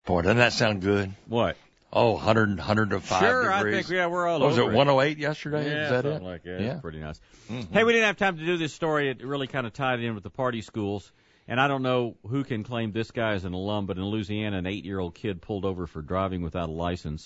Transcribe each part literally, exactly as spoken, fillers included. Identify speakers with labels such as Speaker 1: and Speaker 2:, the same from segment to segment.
Speaker 1: Boy, doesn't that sound good?
Speaker 2: What?
Speaker 1: Oh, one hundred, one oh five
Speaker 2: sure,
Speaker 1: degrees.
Speaker 2: Sure, I think, yeah, we're all
Speaker 1: oh,
Speaker 2: over
Speaker 1: was it
Speaker 2: it.
Speaker 1: one oh eight yesterday?
Speaker 2: Yeah,
Speaker 1: Is that
Speaker 2: something
Speaker 1: it?
Speaker 2: like that.
Speaker 1: Yeah.
Speaker 2: It's pretty nice.
Speaker 1: Mm-hmm.
Speaker 2: Hey, we didn't have time to do this story. It really kind of tied in with the party schools. And I don't know who can claim this guy as an alum, but in Louisiana, an eight-year-old kid pulled over for driving without a license.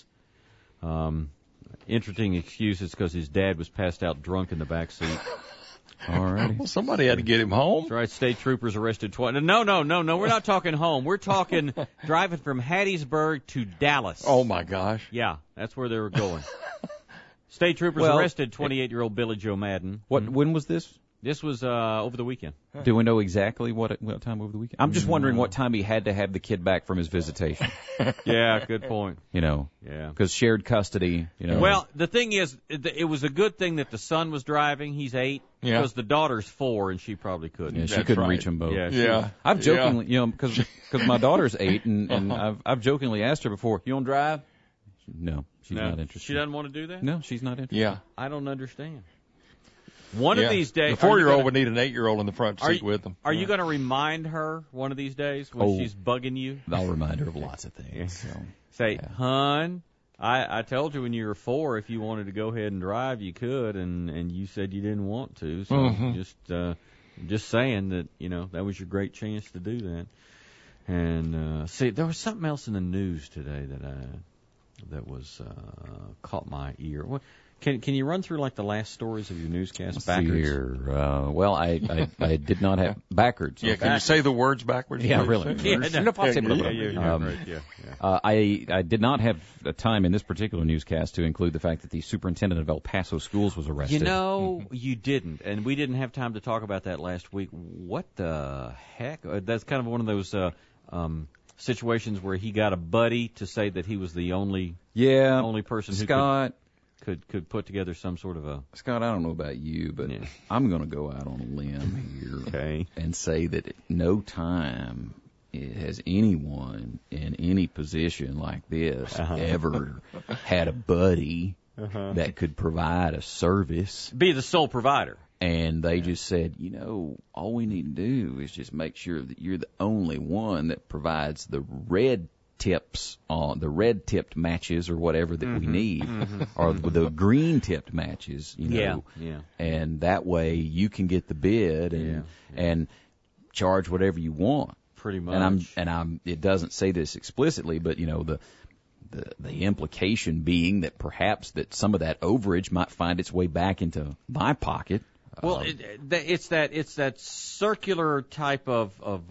Speaker 2: Um, interesting excuse is because his dad was passed out drunk in the back seat.
Speaker 3: All right.
Speaker 1: Well, somebody had to get him home.
Speaker 2: That's right. State troopers arrested twice. No, no, no, no. We're not talking home. We're talking driving from Hattiesburg to Dallas.
Speaker 1: Oh, my gosh.
Speaker 2: Yeah, that's where they were going. State troopers
Speaker 3: well,
Speaker 2: arrested twenty-eight-year-old Billy Joe Madden.
Speaker 3: What? Mm-hmm. When was this?
Speaker 2: This was uh, over the weekend.
Speaker 3: Do we know exactly what what time over the weekend? I'm just wondering what time he had to have the kid back from his visitation.
Speaker 2: Yeah, good point.
Speaker 3: You know,
Speaker 2: yeah,
Speaker 3: because shared custody. You know.
Speaker 2: Well, the thing is, it, it was a good thing that the son was driving. He's eight.
Speaker 1: Yeah.
Speaker 2: Because the daughter's four, and she probably couldn't.
Speaker 3: Yeah, she
Speaker 1: That's
Speaker 3: couldn't
Speaker 1: right.
Speaker 3: reach them both.
Speaker 2: Yeah,
Speaker 1: Yeah.
Speaker 3: I've jokingly, yeah. you know, because because my daughter's eight, and, and uh-huh. I've I've jokingly asked her before, "You want to drive?" No, she's
Speaker 2: no,
Speaker 3: not interested.
Speaker 2: She doesn't want to do that.
Speaker 3: No, she's not interested.
Speaker 1: Yeah.
Speaker 2: I don't understand. One
Speaker 1: yeah.
Speaker 2: of these days,
Speaker 1: the four-year-old
Speaker 2: gonna,
Speaker 1: would need an eight-year-old in the front seat
Speaker 2: you,
Speaker 1: with them.
Speaker 2: Are
Speaker 1: yeah.
Speaker 2: you going to remind her one of these days when
Speaker 3: oh,
Speaker 2: she's bugging you?
Speaker 3: I'll remind her of lots of things. So.
Speaker 2: Say,
Speaker 3: yeah.
Speaker 2: hon, I, I told you when you were four, if you wanted to go ahead and drive, you could, and, and you said you didn't want to. So
Speaker 1: mm-hmm.
Speaker 2: just uh, just saying that, you know, that was your great chance to do that. And uh, see, there was something else in the news today that I, that was uh, caught my ear. What? Can can you run through like the last stories of your newscast
Speaker 3: Let's
Speaker 2: backwards?
Speaker 3: See here. Uh, well, I, I I did not have backwards.
Speaker 1: Yeah,
Speaker 3: okay.
Speaker 1: can you say the words backwards?
Speaker 3: Yeah,
Speaker 1: please?
Speaker 3: really.
Speaker 2: Yeah, no.
Speaker 3: yeah,
Speaker 2: yeah, yeah, yeah,
Speaker 3: um,
Speaker 2: right, yeah, yeah.
Speaker 3: Uh, I I did not have a time in this particular newscast to include the fact that the superintendent of El Paso schools was arrested.
Speaker 2: You know, mm-hmm. you didn't, and we didn't have time to talk about that last week. What the heck? Uh, that's kind of one of those uh, um, situations where he got a buddy to say that he was the only
Speaker 3: yeah
Speaker 2: only person who
Speaker 3: Scott.
Speaker 2: Could, Could could put together some sort of a
Speaker 3: Scott. I don't know about you, but
Speaker 2: yeah.
Speaker 3: I'm going to go out on a limb here
Speaker 2: okay.
Speaker 3: and say that at no time has anyone in any position like this
Speaker 2: uh-huh.
Speaker 3: ever had a buddy
Speaker 2: uh-huh.
Speaker 3: that could provide a service.
Speaker 2: Be the sole provider.
Speaker 3: And they
Speaker 2: yeah.
Speaker 3: just said, you know, all we need to do is just make sure that you're the only one that provides the red tips on the red tipped matches or whatever that
Speaker 2: mm-hmm.
Speaker 3: we need,
Speaker 2: mm-hmm.
Speaker 3: or the green tipped matches, you know,
Speaker 2: yeah. yeah.
Speaker 3: and that way you can get the bid and
Speaker 2: yeah. Yeah.
Speaker 3: and charge whatever you want.
Speaker 2: Pretty much.
Speaker 3: And I'm and I'm. It doesn't say this explicitly, but you know the. The, the implication being that perhaps that some of that overage might find its way back into my pocket.
Speaker 2: Well,
Speaker 3: um,
Speaker 2: it, it's that it's that circular type of of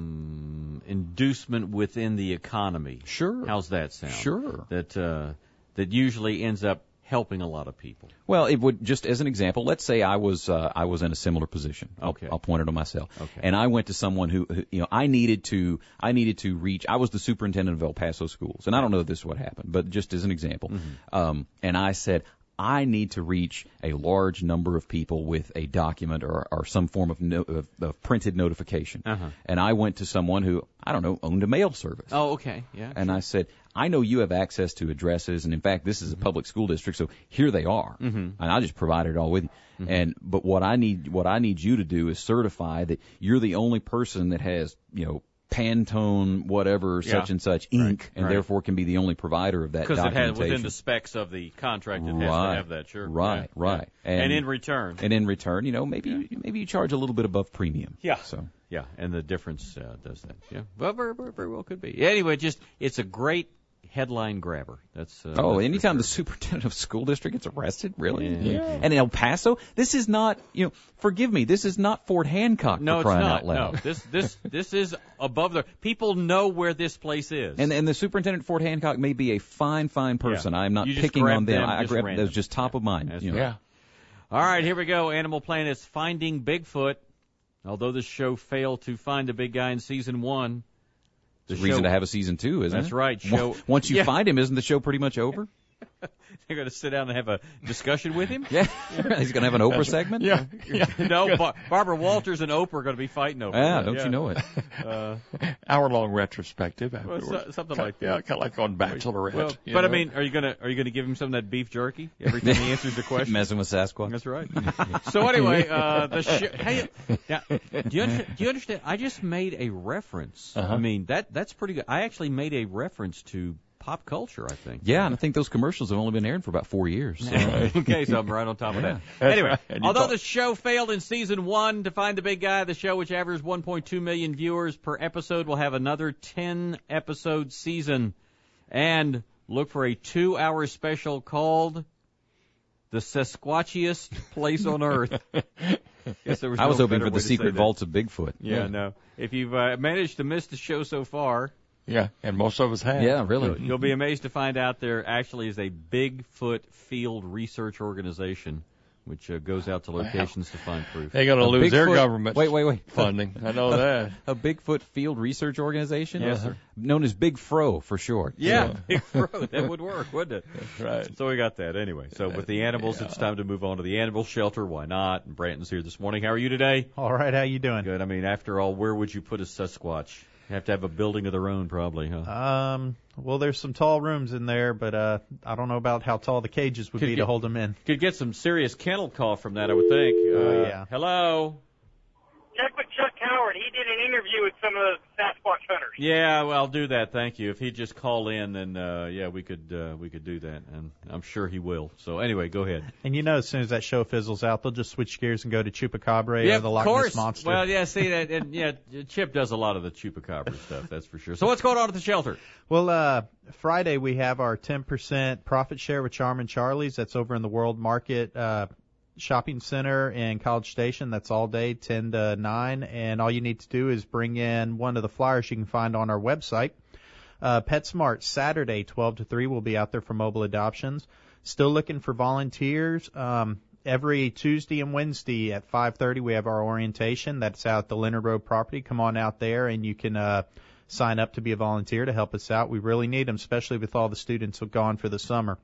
Speaker 2: um, inducement within the economy.
Speaker 3: Sure.
Speaker 2: How's that sound?
Speaker 3: Sure.
Speaker 2: That uh, that usually ends up helping a lot of people.
Speaker 3: Well, it would just as an example. Let's say I was uh, I was in a similar position. I'll,
Speaker 2: Okay.
Speaker 3: I'll point it on myself.
Speaker 2: Okay.
Speaker 3: And I went to someone who, who, you know, I needed to I needed to reach. I was the superintendent of El Paso schools, and I don't know if this is what happened, but just as an example.
Speaker 2: Mm-hmm.
Speaker 3: Um, and I said, I need to reach a large number of people with a document or, or some form of, no, of, of printed notification.
Speaker 2: Uh-huh.
Speaker 3: And I went to someone who, I don't know, owned a mail service.
Speaker 2: Oh, okay, yeah.
Speaker 3: And I said, I know you have access to addresses, and in fact, this is a public school district, so here they are.
Speaker 2: Mm-hmm.
Speaker 3: And I just provided it all with you. Mm-hmm. And but what I need, what I need you to do is certify that you're the only person that has, you know, Pantone, whatever,
Speaker 2: Yeah.
Speaker 3: such and such ink,
Speaker 2: Right,
Speaker 3: and
Speaker 2: right.
Speaker 3: therefore can be the only provider of that
Speaker 2: Because it
Speaker 3: documentation.
Speaker 2: has within the specs of the contract, it has
Speaker 3: Right,
Speaker 2: to have that. Sure.
Speaker 3: right,
Speaker 2: Yeah,
Speaker 3: right.
Speaker 2: yeah.
Speaker 3: And-
Speaker 2: And, in return.
Speaker 3: And in return, you know, maybe
Speaker 2: Yeah.
Speaker 3: maybe you charge a little bit above premium.
Speaker 2: Yeah.
Speaker 3: So
Speaker 2: Yeah, and the difference uh, does that. Yeah, well, very, very, very well could be. Anyway, just it's a great headline grabber. That's uh,
Speaker 3: oh,
Speaker 2: that's
Speaker 3: anytime
Speaker 2: for
Speaker 3: the
Speaker 2: sure.
Speaker 3: superintendent of school district gets arrested, really?
Speaker 2: Yeah. Yeah.
Speaker 3: And in El Paso, this is not, you know, forgive me, this is not Fort Hancock
Speaker 2: No,
Speaker 3: for
Speaker 2: it's
Speaker 3: crying
Speaker 2: not.
Speaker 3: out loud.
Speaker 2: No, this this this is above the. People know where this place is.
Speaker 3: And and the superintendent of Fort Hancock may be a fine, fine person.
Speaker 2: Yeah.
Speaker 3: I'm not
Speaker 2: You just
Speaker 3: picking
Speaker 2: grab
Speaker 3: on them.
Speaker 2: them
Speaker 3: I
Speaker 2: just
Speaker 3: grabbed
Speaker 2: random.
Speaker 3: those just top
Speaker 2: Yeah.
Speaker 3: of mind.
Speaker 2: That's
Speaker 3: You know.
Speaker 1: Yeah.
Speaker 2: All right, here we go. Animal Planet's Finding Bigfoot. Although this show failed to find a big guy in season one, the
Speaker 3: There's a reason
Speaker 2: show-
Speaker 3: to have a season two, isn't
Speaker 2: That's
Speaker 3: it?
Speaker 2: right. Show
Speaker 3: Once you
Speaker 2: yeah.
Speaker 3: find him, isn't the show pretty much over?
Speaker 2: They're going to sit down and have a discussion with him?
Speaker 3: Yeah. He's going to have an Oprah segment?
Speaker 1: Yeah. yeah.
Speaker 2: No, Bar- Barbara Walters and Oprah are going to be fighting over
Speaker 3: Yeah,
Speaker 2: it.
Speaker 3: don't you know it?
Speaker 2: Uh,
Speaker 1: Hour-long retrospective
Speaker 2: well,
Speaker 1: afterwards.
Speaker 2: so, something
Speaker 1: Kind-
Speaker 2: like
Speaker 1: Yeah,
Speaker 2: that.
Speaker 1: kind of like on Bachelorette.
Speaker 2: Well,
Speaker 1: you
Speaker 2: but I
Speaker 1: know?
Speaker 2: mean, are you going to are you going to give him some of that beef jerky every time he answers the question?
Speaker 3: Messing with Sasquatch.
Speaker 2: That's right. So anyway, uh, the sh- hey, now, do you understand? Do you understand? I just made a reference.
Speaker 1: Uh-huh.
Speaker 2: I mean, that that's pretty good. I actually made a reference to pop culture, I think.
Speaker 3: Yeah, and I think those commercials have only been airing for about four years. So.
Speaker 2: Okay, so I'm right on top of that.
Speaker 1: That's
Speaker 2: Anyway,
Speaker 1: right. And you
Speaker 2: although
Speaker 1: thought-
Speaker 2: the show failed in season one, to find the big guy of the show, which averages one point two million viewers per episode, we'll have another ten episode season. And look for a two hour special called The Sasquatchiest Place on Earth. Guess there was
Speaker 3: I was
Speaker 2: no
Speaker 3: hoping
Speaker 2: better
Speaker 3: for the
Speaker 2: way to say
Speaker 3: secret
Speaker 2: that.
Speaker 3: vaults of Bigfoot.
Speaker 2: Yeah, no. If you've uh, managed to miss the show so far,
Speaker 1: Yeah, and most of us have.
Speaker 3: Yeah, really.
Speaker 2: You'll, you'll be amazed to find out there actually is a Bigfoot field research organization which uh, goes out to locations to find proof.
Speaker 1: They're going to
Speaker 3: A
Speaker 1: lose their
Speaker 3: Bigfoot-
Speaker 1: government
Speaker 3: Wait, wait, wait.
Speaker 1: funding. I know that.
Speaker 3: A Bigfoot field research organization?
Speaker 2: Yes, sir.
Speaker 3: Known as Big Fro for short.
Speaker 2: Yeah, Big Fro. That would work, wouldn't it?
Speaker 1: That's right.
Speaker 2: So we got that anyway. So with the animals, it's time to move on to the animal shelter. Why not? And Branton's here this morning. How are you today?
Speaker 4: All right, how you doing?
Speaker 2: Good. I mean, after all, where would you put a Sasquatch? You have to have a building of their own, probably, huh?
Speaker 4: Um, well, there's some tall rooms in there, but uh, I don't know about how tall the cages would
Speaker 2: Could
Speaker 4: be
Speaker 2: you
Speaker 4: to
Speaker 2: get-
Speaker 4: hold them in.
Speaker 2: Could get some serious kennel cough from that, I would think. Uh,
Speaker 4: Oh, yeah.
Speaker 2: Hello.
Speaker 5: Check with Chuck Howard. He did an interview with some of the Sasquatch hunters.
Speaker 2: Yeah, well, I'll do that. Thank you. If he'd just call in, then uh, yeah, we could uh, we could do that, and I'm sure he will. So anyway, go ahead.
Speaker 4: And you know, as soon as that show fizzles out, they'll just switch gears and go to Chupacabra
Speaker 2: Yeah,
Speaker 4: or the
Speaker 2: of
Speaker 4: Loch
Speaker 2: course.
Speaker 4: Ness Monster.
Speaker 2: Well, yeah, see that, and yeah, Chip does a lot of the chupacabra stuff. That's for sure. So what's going on at the shelter?
Speaker 4: Well, uh, Friday we have our ten percent profit share with Charmin Charlie's. That's over in the World Market uh, Shopping Center in College Station. That's all day, ten to nine. And all you need to do is bring in one of the flyers you can find on our website. Uh, PetSmart, Saturday, twelve to three, will be out there for mobile adoptions. Still looking for volunteers. Um, every Tuesday and Wednesday at five thirty, we have our orientation. That's out at the Leonard Road property. Come on out there, and you can uh, sign up to be a volunteer to help us out. We really need them, especially with all the students who have gone for the summer.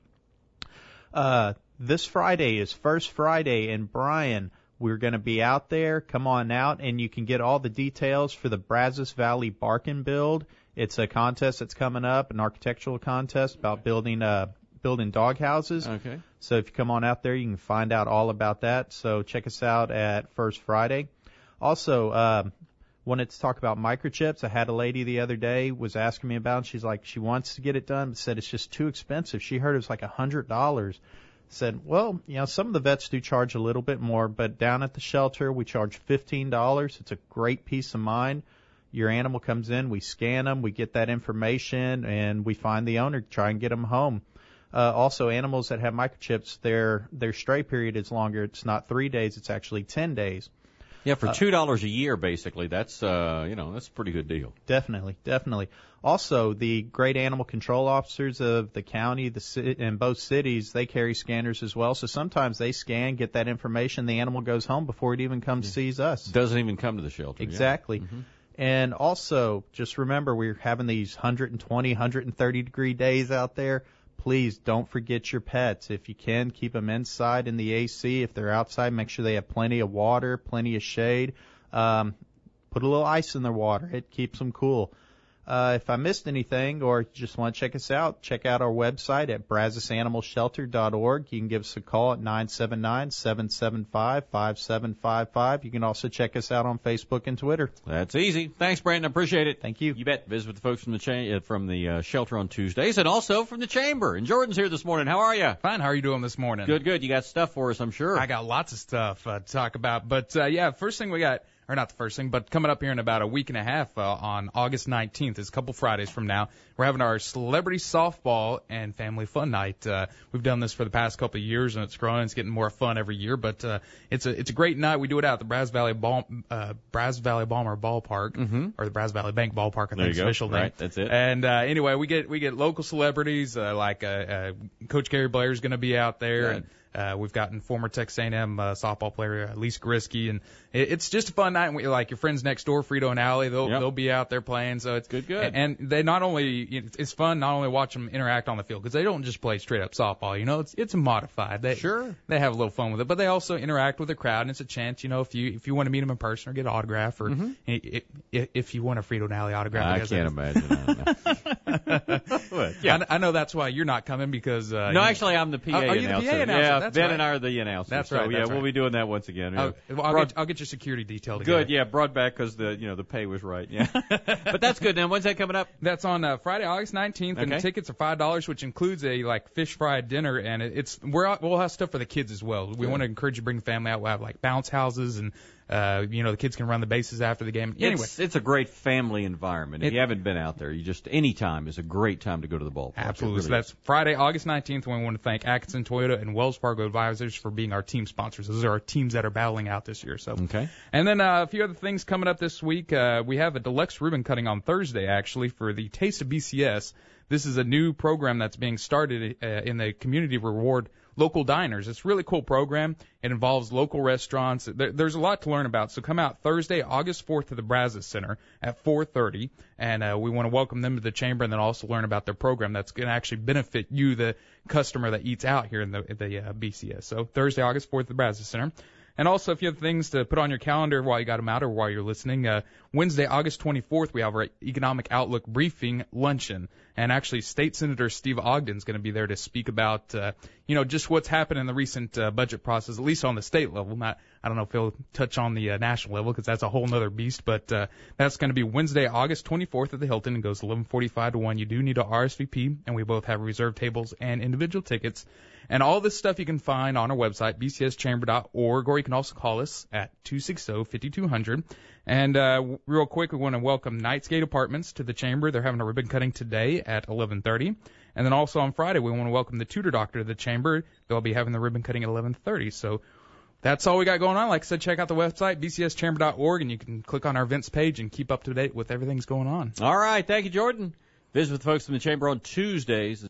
Speaker 4: Uh, this Friday is First Friday in Bryan. We're going to be out there. Come on out, and you can get all the details for the Brazos Valley Bark and Build. It's a contest that's coming up, an architectural contest about building uh, building dog houses.
Speaker 2: Okay.
Speaker 4: So if you come on out there, you can find out all about that. So check us out at First Friday. Also, um, wanted to talk about microchips. I had a lady the other day was asking me about it. She's like, she wants to get it done, but said it's just too expensive. She heard it was like a hundred dollars. Said, well, you know, some of the vets do charge a little bit more, but down at the shelter we charge fifteen dollars. It's a great peace of mind. Your animal comes in, we scan them, we get that information, and we find the owner, try and get them home. Uh, also, animals that have microchips, their their stray period is longer. It's not three days; it's actually ten days.
Speaker 2: Yeah, for two dollars a year, basically, that's uh, you know, that's a pretty good deal.
Speaker 4: Definitely, definitely. Also, the great animal control officers of the county, the ci- and both cities, they carry scanners as well. So sometimes they scan, get that information, the animal goes home before it even comes sees us.
Speaker 2: Doesn't even come to the shelter.
Speaker 4: Exactly.
Speaker 2: Mm-hmm.
Speaker 4: And also, just remember, we're having these one hundred twenty, one hundred thirty degree days out there. Please don't forget your pets. If you can, keep them inside in the A C. If they're outside, make sure they have plenty of water, plenty of shade. Um, put a little ice in their water. It keeps them cool. Uh, if I missed anything or just want to check us out, check out our website at brazos animal shelter dot org. You can give us a call at nine seven nine, seven seven five, five seven five five. You can also check us out on Facebook and Twitter.
Speaker 2: That's easy. Thanks, Brandon. I appreciate it.
Speaker 4: Thank you.
Speaker 2: You bet. Visit with the folks from the cha- uh, from the uh, shelter on Tuesdays, and also from the chamber. And Jordan's here this morning. How are you?
Speaker 6: Fine. How are you doing this morning?
Speaker 2: Good, good. You got stuff for us, I'm sure.
Speaker 6: I got lots of stuff uh, to talk about. But, uh, yeah, first thing we got, or not the first thing, but coming up here in about a week and a half uh, on August nineteenth, is a couple Fridays from now, we're having our Celebrity Softball and Family Fun Night. Uh, we've done this for the past couple of years, and it's growing. It's getting more fun every year. But uh, it's a it's a great night. We do it out at the Brazos Valley Ball, uh, Brazos Valley Balmer Ballpark,
Speaker 2: Mhm.
Speaker 6: or the Brazos Valley Bank Ballpark, I
Speaker 2: There
Speaker 6: think is
Speaker 2: you
Speaker 6: the
Speaker 2: go.
Speaker 6: official name.
Speaker 2: Right, that's it.
Speaker 6: And uh, anyway, we get we get local celebrities uh, like uh, uh, Coach Gary Blair's going to be out there,
Speaker 2: Right.
Speaker 6: and Uh, we've gotten former Texas A and M uh, softball player uh, Lise Grisky, and it, it's just a fun night. We, like your friends next door, Frito and Allie, they'll
Speaker 2: Yep.
Speaker 6: they'll be out there playing. So it's
Speaker 2: Good, good.
Speaker 6: And they not only it's fun not only watch them interact on the field because they don't just play straight up softball. You know, it's it's modified. They,
Speaker 2: Sure.
Speaker 6: They have a little fun with it, but they also interact with the crowd, and it's a chance. You know, if you if you want to meet them in person or get an autograph, or
Speaker 2: Mm-hmm.
Speaker 6: i i if you want a Frito and Allie autograph,
Speaker 2: I
Speaker 6: guess
Speaker 2: can't
Speaker 6: that's-
Speaker 2: imagine that. no.
Speaker 6: Yeah, I, I know that's why you're not coming because uh,
Speaker 2: No,
Speaker 6: you-
Speaker 2: actually, I'm the P A
Speaker 6: Oh, are you the
Speaker 2: announcer.
Speaker 6: P A announcer?
Speaker 2: Yeah,
Speaker 6: That's
Speaker 2: Ben
Speaker 6: right.
Speaker 2: and I are the announcers.
Speaker 6: That's
Speaker 2: so,
Speaker 6: right,
Speaker 2: yeah,
Speaker 6: that's
Speaker 2: we'll
Speaker 6: right.
Speaker 2: be doing that once again. Yeah.
Speaker 6: Oh, well, I'll,
Speaker 2: Broad-
Speaker 6: get, I'll get your security detail together.
Speaker 2: Good, yeah, brought back because the you know the pay was right. Yeah, but that's good. Now, when's that coming up?
Speaker 6: That's on uh, Friday, August nineteenth, and
Speaker 2: Okay.
Speaker 6: the tickets are five dollars, which includes a like fish fry dinner, and it, it's we're out, we'll have stuff for the kids as well. We
Speaker 2: Good.
Speaker 6: want to encourage you to bring the family out. We'll have like bounce houses, and uh, you know the kids can run the bases after the game. Anyway,
Speaker 2: It's, it's a great family environment. If
Speaker 6: It-
Speaker 2: you haven't been out there, you just any time is a great time to go to the ballpark.
Speaker 6: absolutely.
Speaker 2: It
Speaker 6: So
Speaker 2: really
Speaker 6: that's Friday, August nineteenth, when we want to thank Atkinson Toyota and Wells Fargo Advisors for being our team sponsors. Those are our teams that are battling out this year. So.
Speaker 2: is. Okay.
Speaker 6: And then uh, a few other things coming up this week. Uh, we have a deluxe ribbon cutting on Thursday, actually, for the Taste of B C S. This is a new program that's being started uh, in the Community Reward Local Diners. It's a really cool program. It involves local restaurants. There, there's a lot to learn about. So come out Thursday, August fourth to the Brazos Center at four thirty. And uh, we want to welcome them to the chamber and then also learn about their program that's going to actually benefit you, the customer that eats out here in the, the uh, B C S. So Thursday, August fourth at the Brazos Center. And also, if you have things to put on your calendar while you got them out or while you're listening, uh, Wednesday, August twenty-fourth, we have our Economic Outlook Briefing Luncheon. And actually, State Senator Steve Ogden's going to be there to speak about, uh, you know, just what's happened in the recent uh, budget process, at least on the state level. Not, I don't know if he'll touch on the uh, national level because that's a whole nother beast. But uh, that's going to be Wednesday, August twenty-fourth at the Hilton. It goes eleven forty-five to one. You do need a R S V P, and we both have reserved tables and individual tickets. And all this stuff you can find on our website, b c s chamber dot org, or you can also call us at two six zero, five two zero zero. And uh, real quick, we want to welcome Knightsgate Apartments to the chamber. They're having a ribbon cutting today at eleven thirty. And then also on Friday, we want to welcome the Tudor Doctor to the chamber. They'll be having the ribbon cutting at eleven thirty. So that's all we got going on. Like I said, check out the website, b c s chamber dot org, and you can click on our events page and keep up to date with everything's going on.
Speaker 2: All right. Thank you, Jordan. Visit with folks in the chamber on Tuesdays.